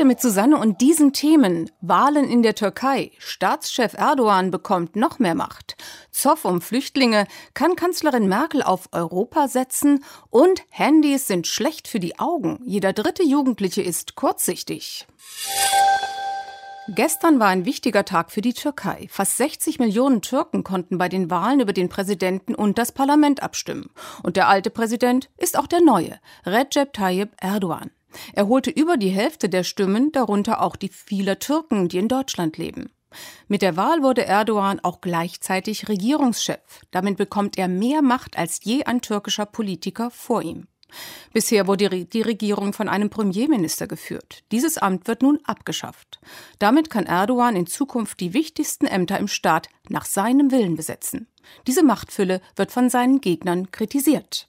Heute mit Susanne und diesen Themen. Wahlen in der Türkei. Staatschef Erdogan bekommt noch mehr Macht. Zoff um Flüchtlinge. Kann Kanzlerin Merkel auf Europa setzen? Und Handys sind schlecht für die Augen. Jeder dritte Jugendliche ist kurzsichtig. Gestern war ein wichtiger Tag für die Türkei. Fast 60 Millionen Türken konnten bei den Wahlen über den Präsidenten und das Parlament abstimmen. Und der alte Präsident ist auch der neue, Recep Tayyip Erdogan. Er holte über die Hälfte der Stimmen, darunter auch die vieler Türken, die in Deutschland leben. Mit der Wahl wurde Erdogan auch gleichzeitig Regierungschef. Damit bekommt er mehr Macht als je ein türkischer Politiker vor ihm. Bisher wurde die Regierung von einem Premierminister geführt. Dieses Amt wird nun abgeschafft. Damit kann Erdogan in Zukunft die wichtigsten Ämter im Staat nach seinem Willen besetzen. Diese Machtfülle wird von seinen Gegnern kritisiert.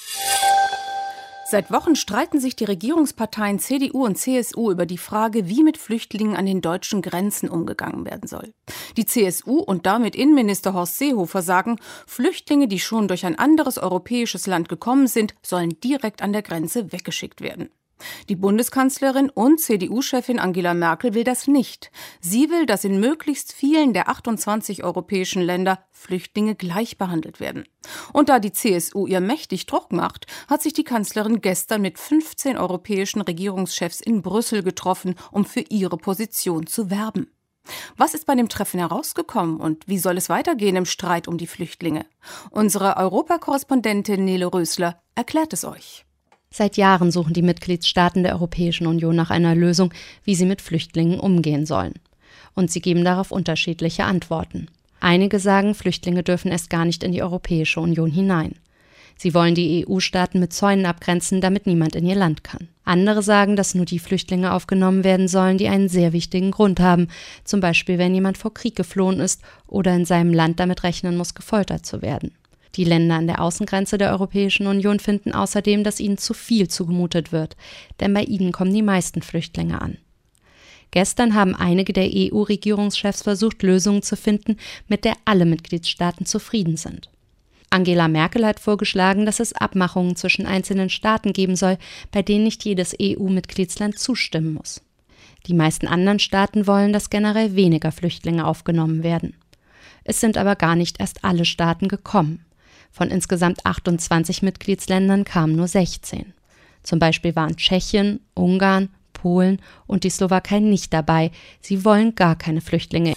Seit Wochen streiten sich die Regierungsparteien CDU und CSU über die Frage, wie mit Flüchtlingen an den deutschen Grenzen umgegangen werden soll. Die CSU und damit Innenminister Horst Seehofer sagen, Flüchtlinge, die schon durch ein anderes europäisches Land gekommen sind, sollen direkt an der Grenze weggeschickt werden. Die Bundeskanzlerin und CDU-Chefin Angela Merkel will das nicht. Sie will, dass in möglichst vielen der 28 europäischen Länder Flüchtlinge gleich behandelt werden. Und da die CSU ihr mächtig Druck macht, hat sich die Kanzlerin gestern mit 15 europäischen Regierungschefs in Brüssel getroffen, um für ihre Position zu werben. Was ist bei dem Treffen herausgekommen und wie soll es weitergehen im Streit um die Flüchtlinge? Unsere Europakorrespondentin Nele Rösler erklärt es euch. Seit Jahren suchen die Mitgliedstaaten der Europäischen Union nach einer Lösung, wie sie mit Flüchtlingen umgehen sollen. Und sie geben darauf unterschiedliche Antworten. Einige sagen, Flüchtlinge dürfen erst gar nicht in die Europäische Union hinein. Sie wollen die EU-Staaten mit Zäunen abgrenzen, damit niemand in ihr Land kann. Andere sagen, dass nur die Flüchtlinge aufgenommen werden sollen, die einen sehr wichtigen Grund haben, zum Beispiel wenn jemand vor Krieg geflohen ist oder in seinem Land damit rechnen muss, gefoltert zu werden. Die Länder an der Außengrenze der Europäischen Union finden außerdem, dass ihnen zu viel zugemutet wird, denn bei ihnen kommen die meisten Flüchtlinge an. Gestern haben einige der EU-Regierungschefs versucht, Lösungen zu finden, mit der alle Mitgliedstaaten zufrieden sind. Angela Merkel hat vorgeschlagen, dass es Abmachungen zwischen einzelnen Staaten geben soll, bei denen nicht jedes EU-Mitgliedsland zustimmen muss. Die meisten anderen Staaten wollen, dass generell weniger Flüchtlinge aufgenommen werden. Es sind aber gar nicht erst alle Staaten gekommen. Von insgesamt 28 Mitgliedsländern kamen nur 16. Zum Beispiel waren Tschechien, Ungarn, Polen und die Slowakei nicht dabei. Sie wollen gar keine Flüchtlinge.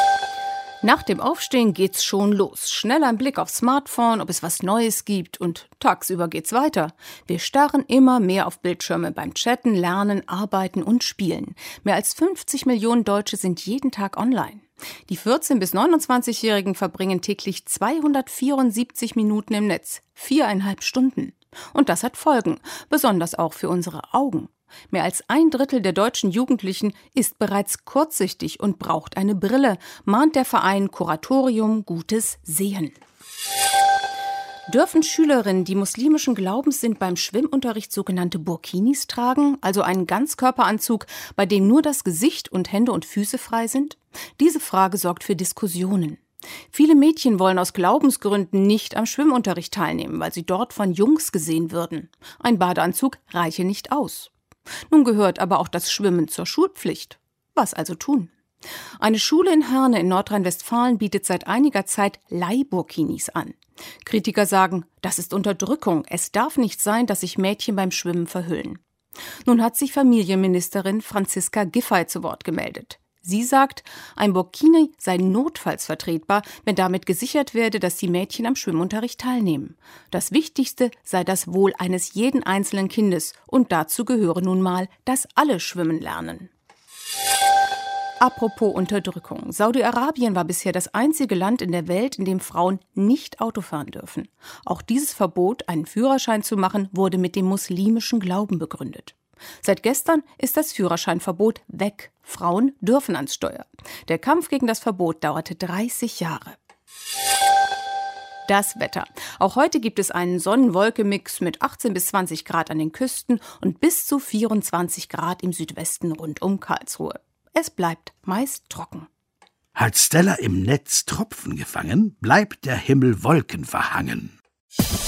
Nach dem Aufstehen geht's schon los. Schnell ein Blick aufs Smartphone, ob es was Neues gibt und tagsüber geht's weiter. Wir starren immer mehr auf Bildschirme beim Chatten, Lernen, Arbeiten und Spielen. Mehr als 50 Millionen Deutsche sind jeden Tag online. Die 14- bis 29-Jährigen verbringen täglich 274 Minuten im Netz, 4,5 Stunden. Und das hat Folgen, besonders auch für unsere Augen. Mehr als 1/3 der deutschen Jugendlichen ist bereits kurzsichtig und braucht eine Brille, mahnt der Verein Kuratorium Gutes Sehen. Dürfen Schülerinnen, die muslimischen Glaubens sind, beim Schwimmunterricht sogenannte Burkinis tragen, also einen Ganzkörperanzug, bei dem nur das Gesicht und Hände und Füße frei sind? Diese Frage sorgt für Diskussionen. Viele Mädchen wollen aus Glaubensgründen nicht am Schwimmunterricht teilnehmen, weil sie dort von Jungs gesehen würden. Ein Badeanzug reiche nicht aus. Nun gehört aber auch das Schwimmen zur Schulpflicht. Was also tun? Eine Schule in Herne in Nordrhein-Westfalen bietet seit einiger Zeit Leihburkinis an. Kritiker sagen, das ist Unterdrückung. Es darf nicht sein, dass sich Mädchen beim Schwimmen verhüllen. Nun hat sich Familienministerin Franziska Giffey zu Wort gemeldet. Sie sagt, ein Burkini sei notfalls vertretbar, wenn damit gesichert werde, dass die Mädchen am Schwimmunterricht teilnehmen. Das Wichtigste sei das Wohl eines jeden einzelnen Kindes und dazu gehöre nun mal, dass alle schwimmen lernen. Apropos Unterdrückung. Saudi-Arabien war bisher das einzige Land in der Welt, in dem Frauen nicht Auto fahren dürfen. Auch dieses Verbot, einen Führerschein zu machen, wurde mit dem muslimischen Glauben begründet. Seit gestern ist das Führerscheinverbot weg. Frauen dürfen ans Steuer. Der Kampf gegen das Verbot dauerte 30 Jahre. Das Wetter. Auch heute gibt es einen Sonnen-Wolke-Mix mit 18 bis 20 Grad an den Küsten und bis zu 24 Grad im Südwesten rund um Karlsruhe. Es bleibt meist trocken. Hat Stella im Netz Tropfen gefangen, bleibt der Himmel wolkenverhangen.